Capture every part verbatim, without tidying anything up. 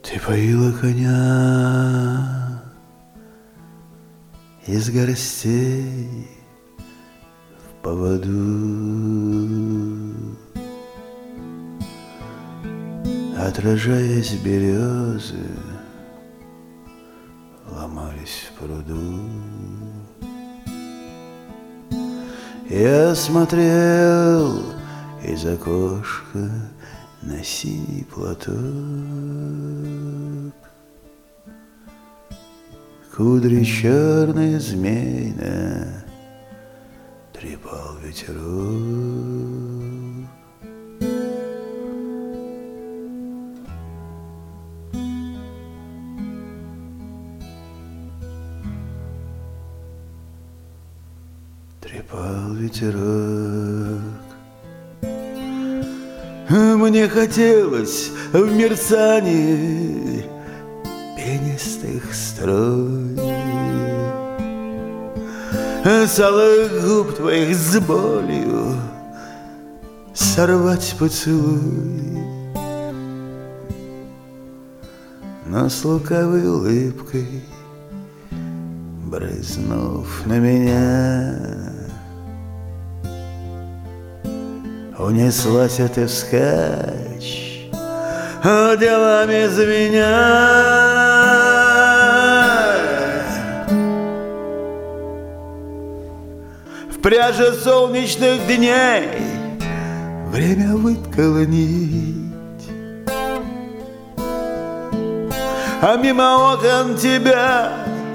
Ты поила коня из горстей в поводу, отражаясь березы, ломались в пруду. Я смотрел из окошка на синий платок, кудри черные змейно трепал ветерок. Трепал ветерок. Мне хотелось в мерцании пенистых струй, с алых губ твоих с болью сорвать поцелуй, но с лукавой улыбкой, брызнув на меня, унеслась ты вскачь, делами звеня. В пряже солнечных дней время выткало нить, а мимо окон тебя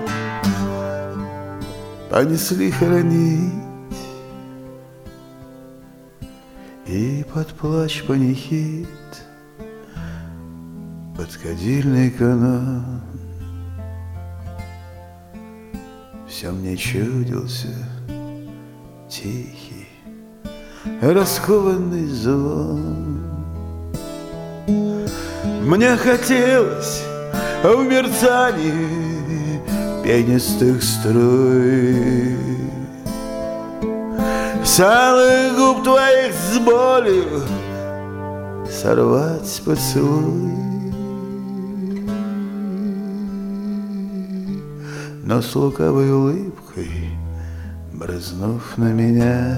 понесли хоронить. И под плач панихид, под кадильный канон, все мне чудился тихий, раскованный звон. Мне хотелось в мерцании пенистых струй, с алых губ твоих с болью сорвать поцелуй, но с лукавой улыбкой, брызнув на меня,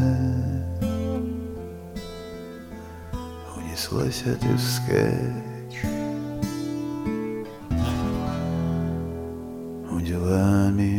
унеслась ты вскачь, уделами